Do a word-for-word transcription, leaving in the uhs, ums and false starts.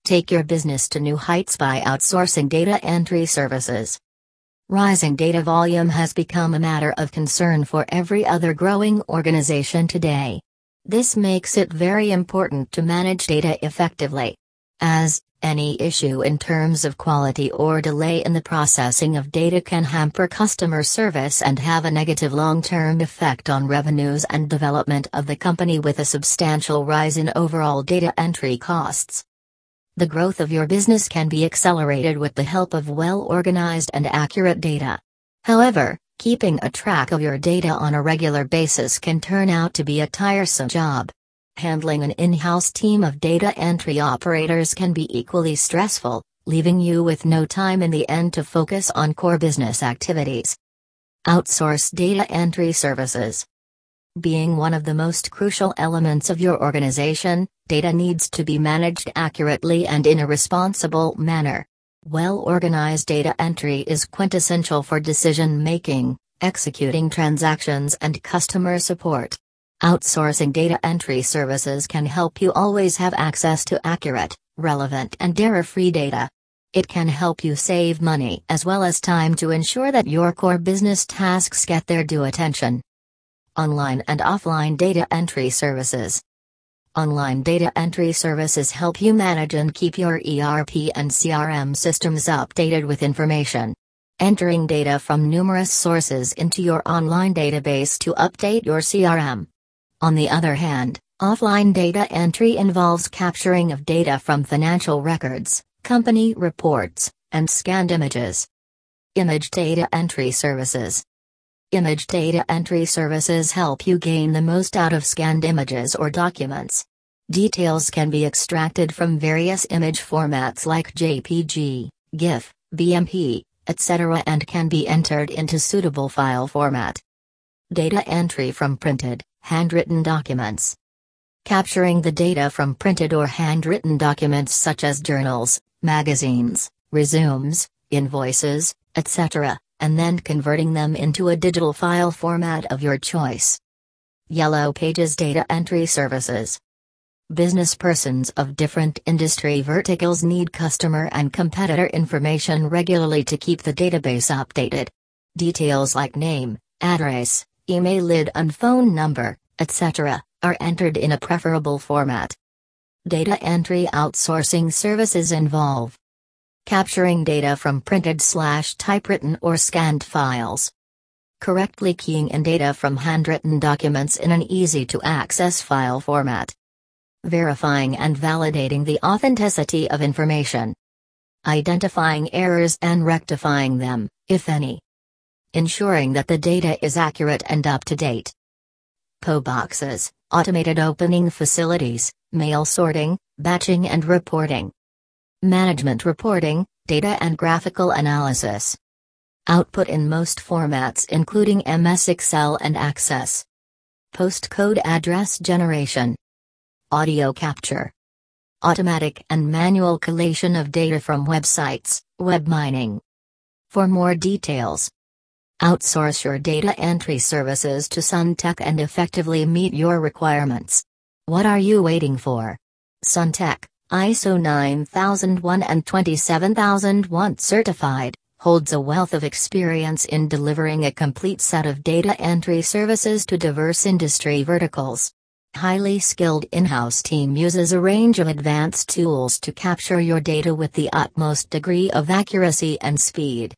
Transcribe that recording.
Take your business to new heights by outsourcing data entry services. Rising data volume has become a matter of concern for every other growing organization today. This makes it very important to manage data effectively, as any issue in terms of quality or delay in the processing of data can hamper customer service and have a negative long-term effect on revenues and development of the company, with a substantial rise in overall data entry costs. The growth of your business can be accelerated with the help of well-organized and accurate data. However, keeping a track of your data on a regular basis can turn out to be a tiresome job. Handling an in-house team of data entry operators can be equally stressful, leaving you with no time in the end to focus on core business activities. Outsource data entry services. Being one of the most crucial elements of your organization, data needs to be managed accurately and in a responsible manner. Well-organized data entry is quintessential for decision-making, executing transactions, and customer support. Outsourcing data entry services can help you always have access to accurate, relevant, and error-free data. It can help you save money as well as time to ensure that your core business tasks get their due attention. Online and offline data entry services. Online data entry services help you manage and keep your E R P and C R M systems updated with information. Entering data from numerous sources into your online database to update your C R M. On the other hand, offline data entry involves capturing of data from financial records, company reports, and scanned images. Image data entry services. Image data entry services help you gain the most out of scanned images or documents. Details can be extracted from various image formats like J P G, GIF, B M P, et cetera, and can be entered into suitable file format. Data entry from printed, handwritten documents. Capturing the data from printed or handwritten documents such as journals, magazines, resumes, invoices, et cetera, and then converting them into a digital file format of your choice. Yellow Pages data entry services. Business persons of different industry verticals need customer and competitor information regularly to keep the database updated. Details like name, address, email I D and phone number, et cetera, are entered in a preferable format. Data entry outsourcing services involve capturing data from printed slash typewritten or scanned files. Correctly keying in data from handwritten documents in an easy-to-access file format. Verifying and validating the authenticity of information. Identifying errors and rectifying them, if any. Ensuring that the data is accurate and up-to-date. P O boxes, automated opening facilities, mail sorting, batching and reporting. Management reporting, data and graphical analysis. Output in most formats including M S Excel and Access. Postcode address generation. Audio capture. Automatic and manual collation of data from websites, web mining. For more details, outsource your data entry services to Suntech and effectively meet your requirements. What are you waiting for? Suntech, I S O nine thousand one and twenty-seven thousand one certified, holds a wealth of experience in delivering a complete set of data entry services to diverse industry verticals. Highly skilled in-house team uses a range of advanced tools to capture your data with the utmost degree of accuracy and speed.